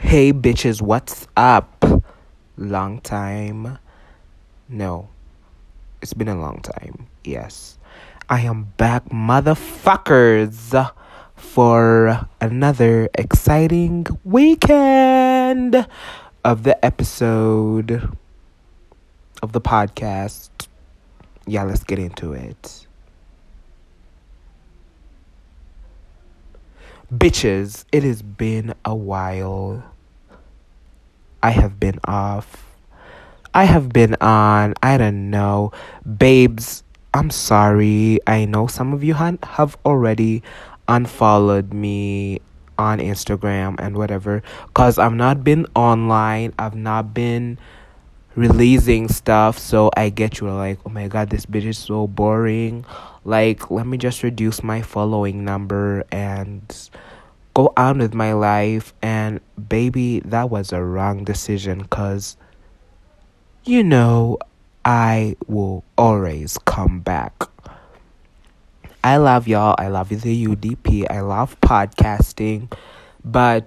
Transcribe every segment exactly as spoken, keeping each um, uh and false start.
Hey bitches, what's up? Long time. No, it's been a long time. Yes. I am back, motherfuckers, for another exciting weekend of the episode of the podcast. Yeah, let's get into it. Bitches, it has been a while. I have been off. I have been on, I don't know. Babes, I'm sorry. I know some of you ha- have already unfollowed me on Instagram and whatever. Because I've not been online. I've not been releasing stuff. So I get you like, oh my god, this bitch is so boring. Like, let me just reduce my following number and go on with my life. And baby, that was a wrong decision, because you know I will always come back. I love y'all. I love the U D P. I love podcasting, but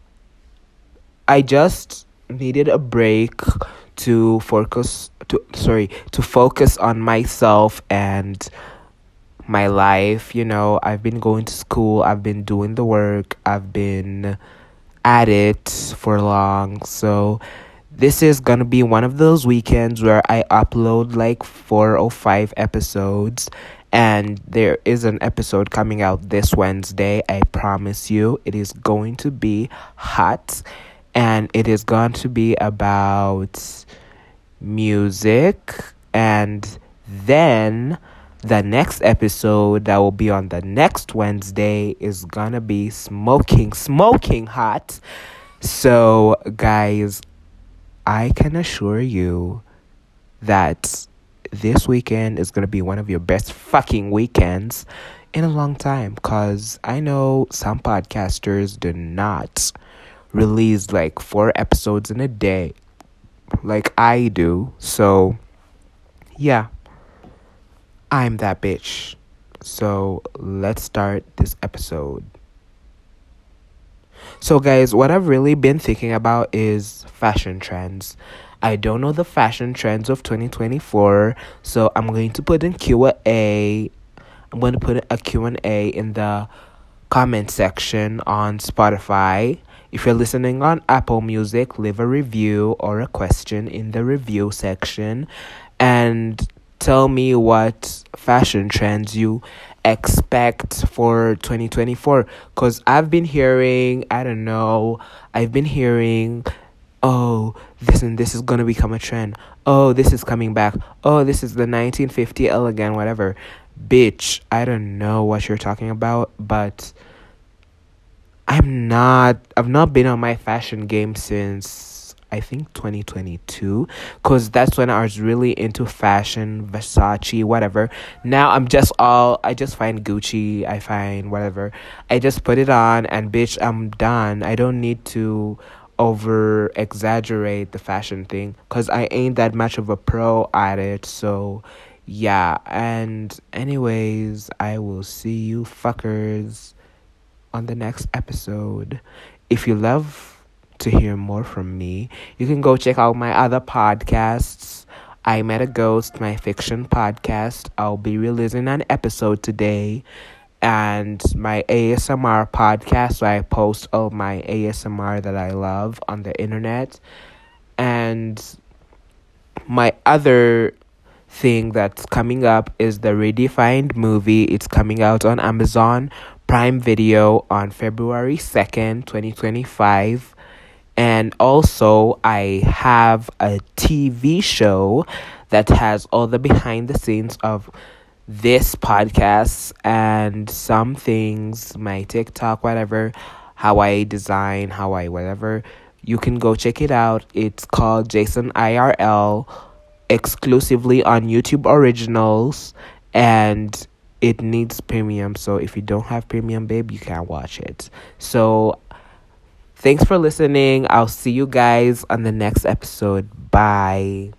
I just needed a break to focus to sorry to focus on myself and my life. You know, I've been going to school, I've been doing the work, I've been at it for long. So this is gonna be one of those weekends where I upload like four or five episodes, and there is an episode coming out this Wednesday. I promise you, it is going to be hot, and it is going to be about music. And then the next episode that will be on the next Wednesday is gonna be smoking, smoking hot. So, guys, I can assure you that this weekend is gonna be one of your best fucking weekends in a long time. Cause I know some podcasters do not release like four episodes in a day, like I do. So, yeah. I'm that bitch. So let's start this episode. So guys, what I've really been thinking about is fashion trends. I don't know the fashion trends of twenty twenty-four, so I'm going to put in Q and A. I'm going to put a Q and A in the comment section on Spotify. If you're listening on Apple Music, leave a review or a question in the review section and tell me what fashion trends you expect for twenty twenty-four. Because I've been hearing, I don't know, I've been hearing, oh, this and this is going to become a trend. Oh, this is coming back. Oh, this is the nineteen fifty elegant, whatever. Bitch, I don't know what you're talking about, but I'm not, I've not been on my fashion game since I think twenty twenty-two, because that's when I was really into fashion, Versace, whatever. Now I'm just all, I just find Gucci, I find whatever. I just put it on and bitch, I'm done. I don't need to over exaggerate the fashion thing, because I ain't that much of a pro at it. So yeah, and anyways, I will see you fuckers on the next episode. If you love to hear more from me, you can go check out my other podcasts. I Met a Ghost, my fiction podcast. I'll be releasing an episode today. And my A S M R podcast, where I post all my A S M R that I love on the internet. And my other thing that's coming up is the Redefined movie. It's coming out on Amazon Prime Video on February second, twenty twenty-five. And also, I have a T V show that has all the behind the scenes of this podcast and some things, my TikTok, whatever, how I design, how I whatever. You can go check it out. It's called Jason I R L, exclusively on YouTube Originals, and it needs premium. So if you don't have premium, babe, you can't watch it. So thanks for listening. I'll see you guys on the next episode. Bye.